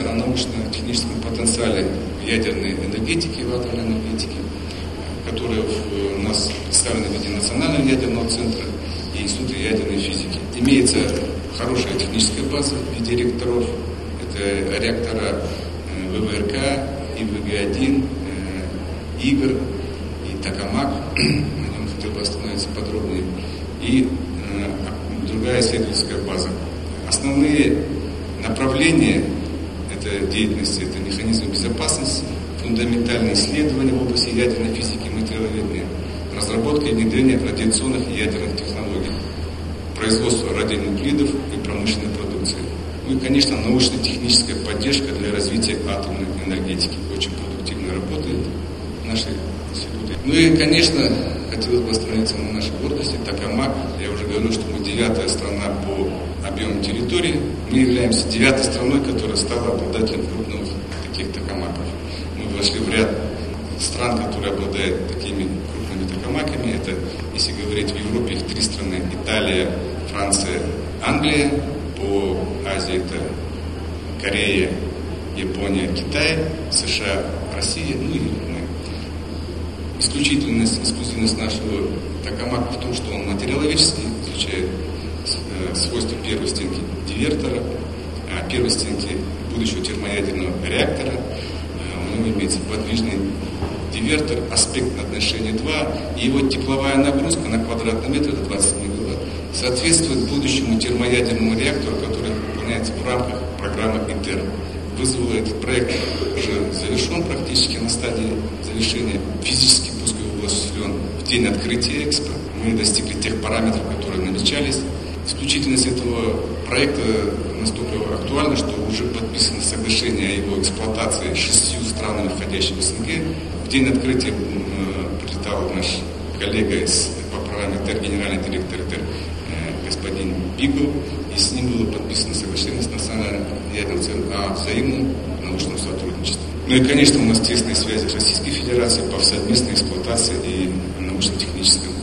о научно-техническом потенциале ядерной энергетики, в атомной энергетике, которая у нас представлена в виде Национального ядерного центра и Института ядерной физики. Имеется хорошая техническая база в виде реакторов. Это реактора ВВРК, ИВГ-1, ИГР и Токамак. На нем хотел бы остановиться подробнее. И другая исследовательская база. Основные направления этой деятельности – это механизмы безопасности, фундаментальные исследования в области ядерной физики и материаловедения, разработка и внедрение радиационных и ядерных технологий, производство радионуклидов и промышленной продукции. Ну и, конечно, научно-техническая поддержка для развития атомной энергетики. Очень продуктивно работает в нашей институте. Ну и, конечно, хотелось бы остановиться на нашей гордости. Токамак, я уже говорил, что мы 9-я страна по объему территории. Мы являемся 9-й страной, которая стала обладателем крупных таких токамаков. Мы вошли в ряд стран, которые обладают такими крупными токамаками. Это, если говорить в Европе, их 3 страны: Италия, Франция, Англия. По Азии это Корея, Япония, Китай, США, Россия, ну и мы. Эксклюзивность нашего токамака в том, что он материаловедческий, изучает свойства первой стенки дивертора, первой стенки будущего термоядерного реактора. У него имеется подвижный дивертор, аспектное отношение 2, и его тепловая нагрузка на квадратный метр это 20 мегаватт. Соответствует будущему термоядерному реактору, который выполняется в рамках программы ИТЕР. Вызвал этот проект, уже завершен практически на стадии завершения. Физический пуск его был осуществлен в день открытия Экспо. Мы достигли тех параметров, которые намечались. Исключительность этого проекта настолько актуальна, что уже подписано соглашение о его эксплуатации 6 странами, входящими в СНГ. В день открытия прилетал наш коллега по программе ИТЕР, генеральный директор ИТЕР, господин Бигл, и с ним было подписано соглашение с Национальным ядерным центром о взаимном научном сотрудничестве. Ну и, конечно, у нас тесные связи с Российской Федерацией по совместной эксплуатации и научно-техническому